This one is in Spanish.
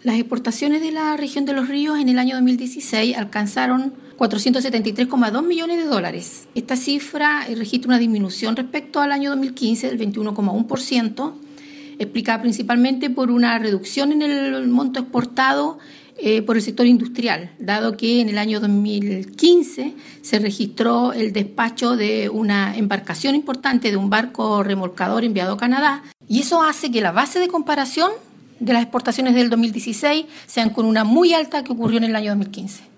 Las exportaciones de la región de Los Ríos en el año 2016 alcanzaron 473,2 millones de dólares. Esta cifra registra una disminución respecto al año 2015 del 21,1%, explicada principalmente por una reducción en el monto exportado por el sector industrial, dado que en el año 2015 se registró el despacho de una embarcación importante de un barco remolcador enviado a Canadá, y eso hace que la base de comparación de las exportaciones del 2016 sean con una muy alta que ocurrió en el año 2015.